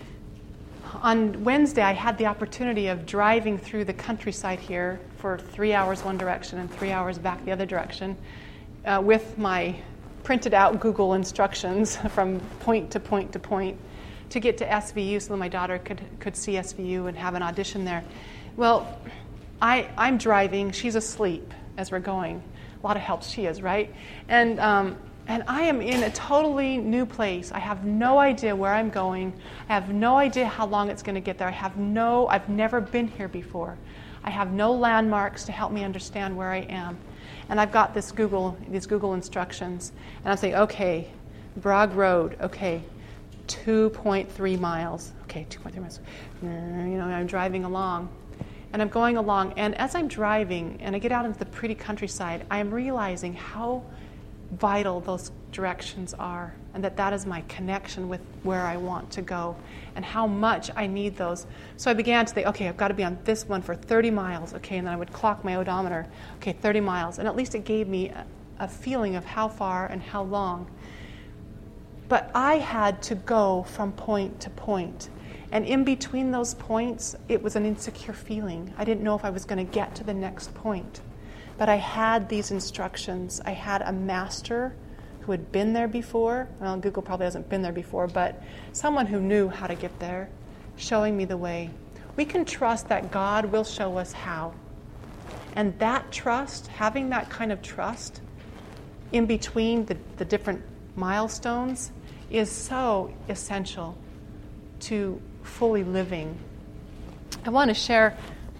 On Wednesday, I had the opportunity of driving through the countryside here for three hours one direction and three hours back the other direction uh, with my printed out Google instructions from point to point to point to get to S V U so that my daughter could, could see S V U and have an audition there. Well, I, I'm driving. She's asleep as we're going. A lot of help she is, right? And um, And I am in a totally new place. I have no idea where I'm going. I have no idea how long it's going to get there. I have no, I've never been here before. I have no landmarks to help me understand where I am. And I've got this Google, these Google instructions. And I'm saying, okay, Bragg Road, okay, two point three miles. Okay, two point three miles. You know, I'm driving along. And I'm going along. And as I'm driving and I get out into the pretty countryside, I am realizing how vital those directions are, and that that is my connection with where I want to go and how much I need those. So I began to think, okay, I've got to be on this one for thirty miles, okay, and then I would clock my odometer, okay, thirty miles, and at least it gave me a, a feeling of how far and how long. But I had to go from point to point, and in between those points, it was an insecure feeling. I didn't know if I was going to get to the next point. But I had these instructions. I had a master who had been there before. Well, Google probably hasn't been there before, but someone who knew how to get there, showing me the way. We can trust that God will show us how. And that trust, having that kind of trust in between the, the different milestones, is so essential to fully living. I want to share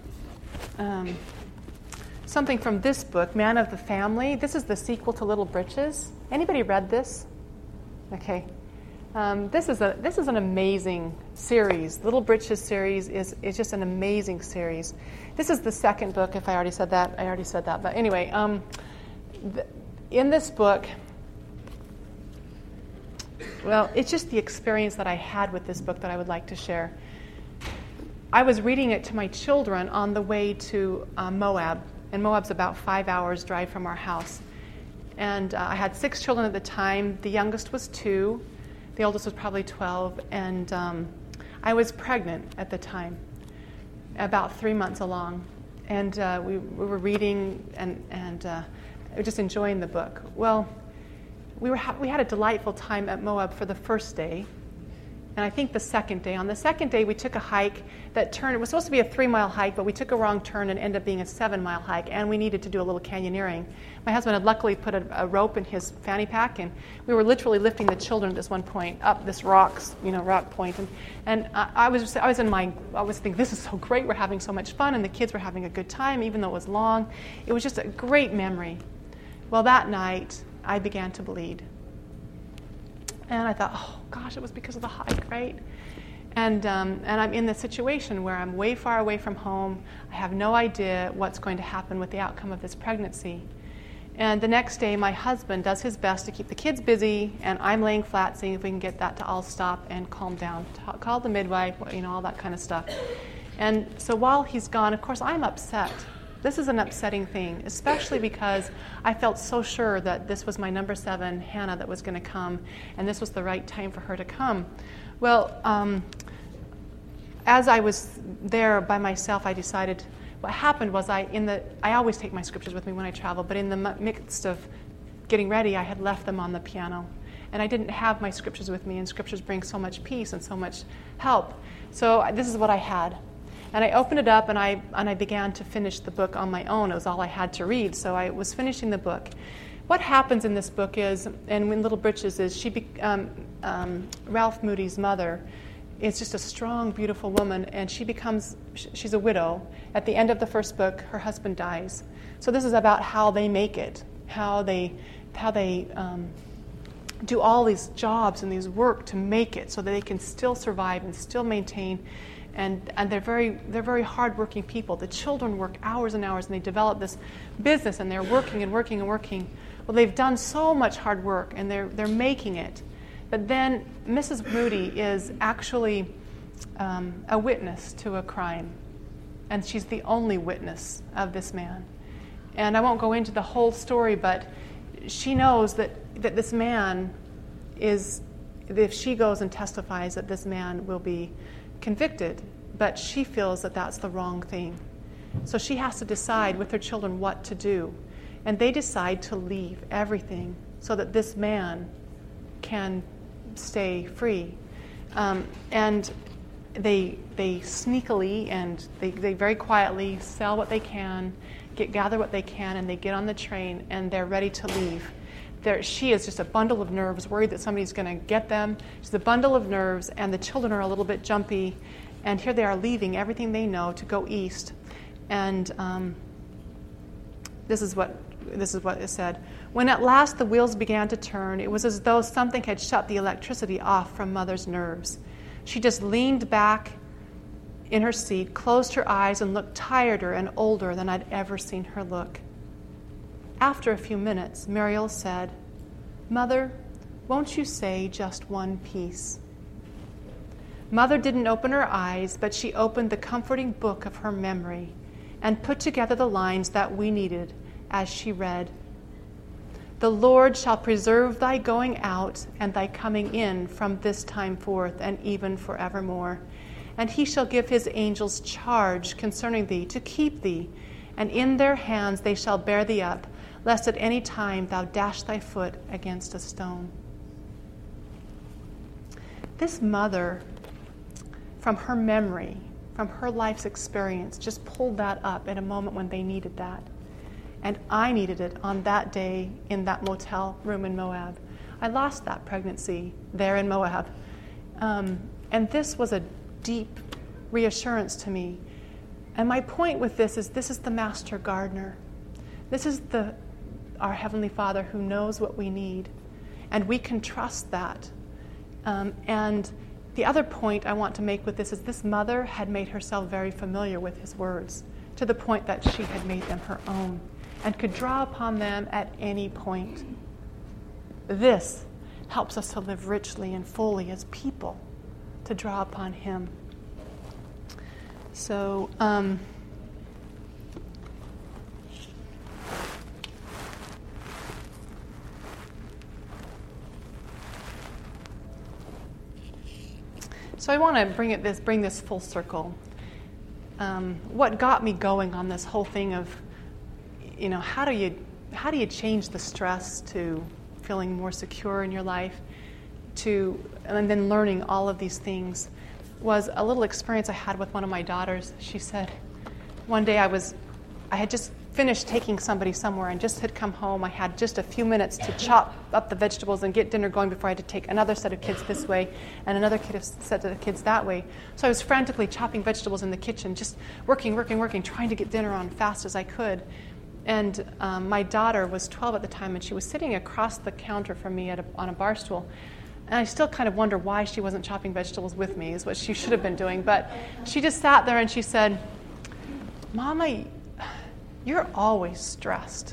Um, something from this book, Man of the Family. This is the sequel to Little Britches. Anybody read this? Okay. Um, this is a this is an amazing series. Little Britches series is, is just an amazing series. This is the second book. If I already said that, I already said that. But anyway, um, th- in this book, well, it's just the experience that I had with this book that I would like to share. I was reading it to my children on the way to uh, Moab. And Moab's about five hours drive from our house. And uh, I had six children at the time. The youngest was two. The oldest was probably twelve. And um, I was pregnant at the time, about three months along. And uh, we, we were reading and, and uh, just enjoying the book. Well, we, were ha- we had a delightful time at Moab for the first day. And I think the second day. On the second day, we took a hike that turned, it was supposed to be a three-mile hike, but we took a wrong turn and ended up being a seven-mile hike, and we needed to do a little canyoneering. My husband had luckily put a, a rope in his fanny pack, and we were literally lifting the children at this one point up this rocks, you know, rock point. And, and I, I was just, I was in my, I was thinking, this is so great, we're having so much fun, and the kids were having a good time, even though it was long. It was just a great memory. Well, that night, I began to bleed. And I thought, oh, gosh, it was because of the hike, right? And um, and I'm in this situation where I'm way far away from home. I have no idea what's going to happen with the outcome of this pregnancy. And the next day, my husband does his best to keep the kids busy, and I'm laying flat, seeing if we can get that to all stop and calm down. Call the midwife, you know, all that kind of stuff. And so while he's gone, of course, I'm upset. This is an upsetting thing, especially because I felt so sure that this was my number seven, Hannah, that was going to come, and this was the right time for her to come. Well, um, as I was there by myself, I decided, what happened was I, in the, I always take my scriptures with me when I travel, but in the midst of getting ready, I had left them on the piano. And I didn't have my scriptures with me, and scriptures bring so much peace and so much help. So this is what I had. And I opened it up, and I and I began to finish the book on my own. It was all I had to read, so I was finishing the book. What happens in this book is, and in Little Britches, is she, be, um, um, Ralph Moody's mother, is just a strong, beautiful woman, and she becomes, she's a widow. At the end of the first book, her husband dies. So this is about how they make it, how they, how they um, do all these jobs and these work to make it so that they can still survive and still maintain. And, and they're very they're very hardworking people. The children work hours and hours, and they develop this business, and they're working and working and working. Well, they've done so much hard work, and they're they're making it. But then Missus Moody is actually um, a witness to a crime, and she's the only witness of this man. And I won't go into the whole story, but she knows that, that this man is, if she goes and testifies, that this man will be convicted, but she feels that that's the wrong thing. So she has to decide with her children what to do. And they decide to leave everything so that this man can stay free. Um, and they they sneakily and they, they very quietly sell what they can, get gather what they can, and they get on the train, and they're ready to leave. There, she is just a bundle of nerves, worried that somebody's going to get them. She's a bundle of nerves, and the children are a little bit jumpy. And here they are leaving everything they know to go east. And um, this is what this is what it said. When at last the wheels began to turn, it was as though something had shut the electricity off from Mother's nerves. She just leaned back in her seat, closed her eyes, and looked tireder and older than I'd ever seen her look. After a few minutes, Muriel said, "Mother, won't you say just one piece?" Mother didn't open her eyes, but she opened the comforting book of her memory and put together the lines that we needed as she read. "The Lord shall preserve thy going out and thy coming in from this time forth and even forevermore. And he shall give his angels charge concerning thee to keep thee, and in their hands they shall bear thee up, lest at any time thou dash thy foot against a stone." This mother, from her memory, from her life's experience, just pulled that up at a moment when they needed that. And I needed it on that day in that motel room in Moab. I lost that pregnancy there in Moab. Um, and this was a deep reassurance to me. And my point with this is this is the master gardener. This is the our Heavenly Father who knows what we need. And we can trust that. Um, and the other point I want to make with this is this mother had made herself very familiar with his words, to the point that she had made them her own and could draw upon them at any point. This helps us to live richly and fully as people, to draw upon him. So, um, So I want to bring it this bring this full circle. Um, what got me going on this whole thing of, you know, how do you how do you change the stress to feeling more secure in your life, to and then learning all of these things, was a little experience I had with one of my daughters. She said, one day I was, I had just finished taking somebody somewhere and just had come home. I had just a few minutes to chop up the vegetables and get dinner going before I had to take another set of kids this way and another kid set of kids that way. So I was frantically chopping vegetables in the kitchen, just working, working, working, trying to get dinner on fast as I could. And um, my daughter was twelve at the time, and she was sitting across the counter from me at a, on a bar stool. And I still kind of wonder why she wasn't chopping vegetables with me, is what she should have been doing. But she just sat there and she said, "Mama, you're always stressed."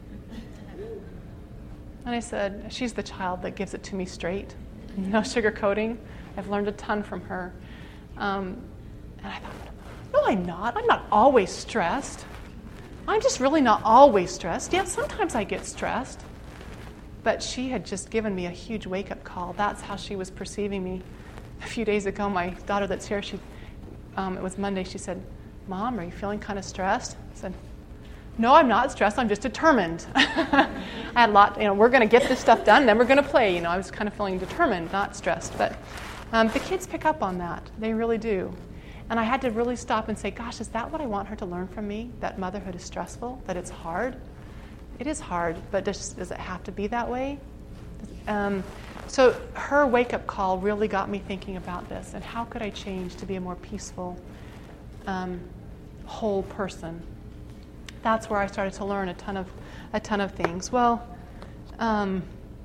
And I said, she's the child that gives it to me straight, no sugarcoating. I've learned a ton from her. Um, and I thought, no, I'm not. I'm not always stressed. I'm just really not always stressed. Yeah, sometimes I get stressed. But she had just given me a huge wake-up call. That's how she was perceiving me. A few days ago, my daughter that's here, she, um, it was Monday, she said, "Mom, are you feeling kind of stressed?" I said, No, I'm not stressed. I'm just determined. I had a lot, you know, we're going to get this stuff done, then we're going to play. You know, I was kind of feeling determined, not stressed. But um, the kids pick up on that. They really do. And I had to really stop and say, gosh, is that what I want her to learn from me? That motherhood is stressful? That it's hard? It is hard, but does, does it have to be that way? Um, so her wake-up call really got me thinking about this, and how could I change to be a more peaceful, um, whole person? That's where I started to learn a ton of a ton of things. Well, um,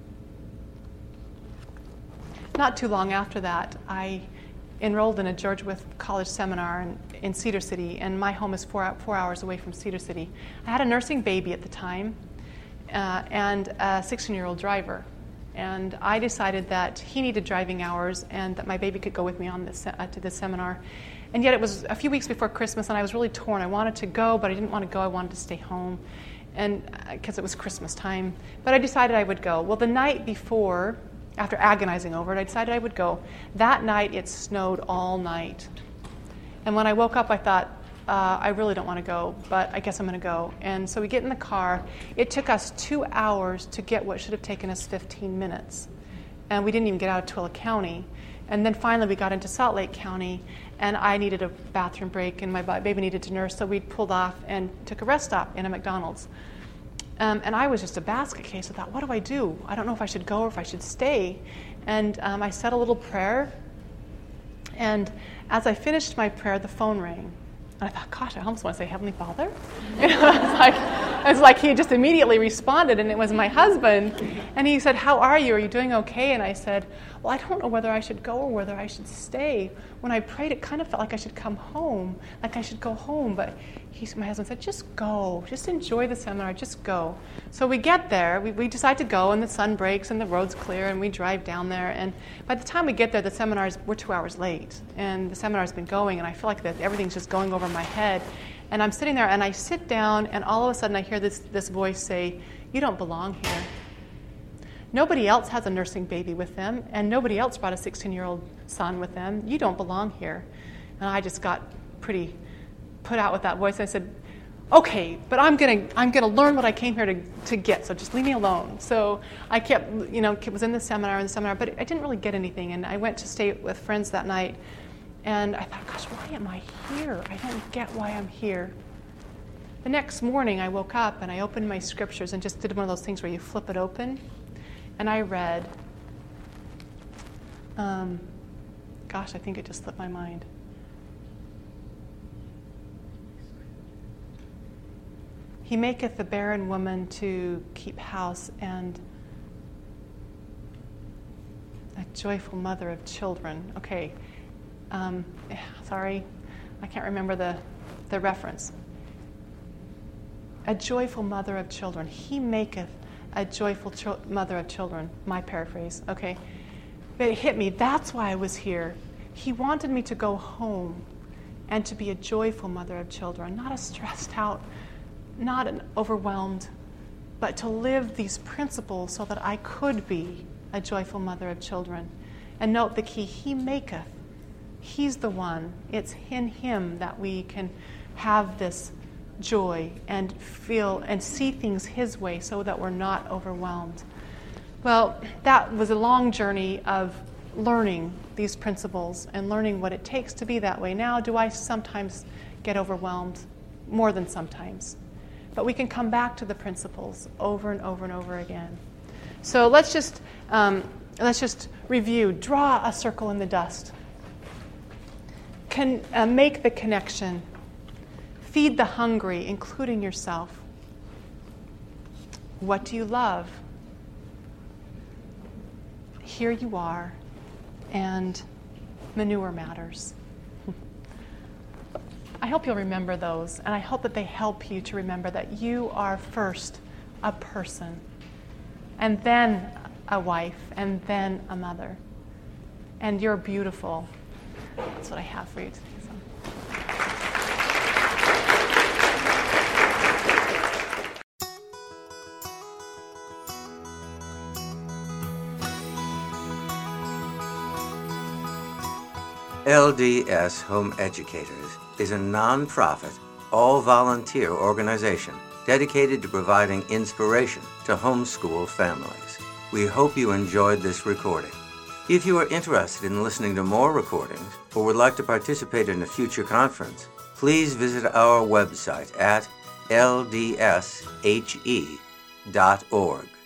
not too long after that, I enrolled in a George Wythe College seminar in, in Cedar City, and my home is four, four hours away from Cedar City. I had a nursing baby at the time uh, and a sixteen-year-old driver. And I decided that he needed driving hours and that my baby could go with me on this, uh, to this seminar. And yet it was a few weeks before Christmas, and I was really torn. I wanted to go, but I didn't want to go. I wanted to stay home, and because uh, it was Christmas time. But I decided I would go. Well, the night before, after agonizing over it, I decided I would go. That night, it snowed all night. And when I woke up, I thought, uh, I really don't want to go, but I guess I'm going to go. And so we get in the car. It took us two hours to get what should have taken us fifteen minutes. And we didn't even get out of Twilla County. And then finally we got into Salt Lake County, and I needed a bathroom break, and my baby needed to nurse, so we pulled off and took a rest stop in a McDonald's. Um, and I was just a basket case. I thought, what do I do? I don't know if I should go or if I should stay. And um, I said a little prayer, and as I finished my prayer, the phone rang. And I thought, gosh, I almost want to say Heavenly Father. You know, it was like, it was like he just immediately responded, and it was my husband. And he said, how are you? Are you doing okay? And I said, well, I don't know whether I should go or whether I should stay. When I prayed, it kind of felt like I should come home, like I should go home. But he, my husband said, just go. Just enjoy the seminar. Just go. So we get there. We, we decide to go, and the sun breaks, and the road's clear, and we drive down there. And by the time we get there, the seminars, we're two hours late. And the seminar's been going, and I feel like that everything's just going over my head. And I'm sitting there, and I sit down, and all of a sudden I hear this, this voice say, you don't belong here. Nobody else has a nursing baby with them, and nobody else brought a sixteen-year-old son with them. You don't belong here. And I just got pretty put out with that voice. I said, okay, but I'm going to I'm gonna learn what I came here to, to get, so just leave me alone. So I kept, you know, was in the seminar and the seminar, but I didn't really get anything. And I went to stay with friends that night, and I thought, gosh, why am I here? I don't get why I'm here. The next morning, I woke up, and I opened my scriptures and just did one of those things where you flip it open. And I read, um, gosh, I think it just slipped my mind. He maketh the barren woman to keep house, and a joyful mother of children. Okay, um, sorry, I can't remember the, the reference. A joyful mother of children. He maketh a joyful ch- mother of children, my paraphrase, okay? But it hit me, that's why I was here. He wanted me to go home and to be a joyful mother of children, not a stressed out, not an overwhelmed, but to live these principles so that I could be a joyful mother of children. And note the key, he maketh. He's the one. It's in him that we can have this joy and feel and see things his way so that we're not overwhelmed. Well, that was a long journey of learning these principles and learning what it takes to be that way. Now, do I sometimes get overwhelmed? More than sometimes. But we can come back to the principles over and over and over again. So let's just um, let's just review. Draw a circle in the dust. Can uh, make the connection. Feed the hungry, including yourself. What do you love? Here you are, and manure matters. I hope you'll remember those, and I hope that they help you to remember that you are first a person, and then a wife, and then a mother. And you're beautiful. That's what I have for you today. L D S Home Educators is a non-profit, all-volunteer organization dedicated to providing inspiration to homeschool families. We hope you enjoyed this recording. If you are interested in listening to more recordings or would like to participate in a future conference, please visit our website at l d s h e dot org.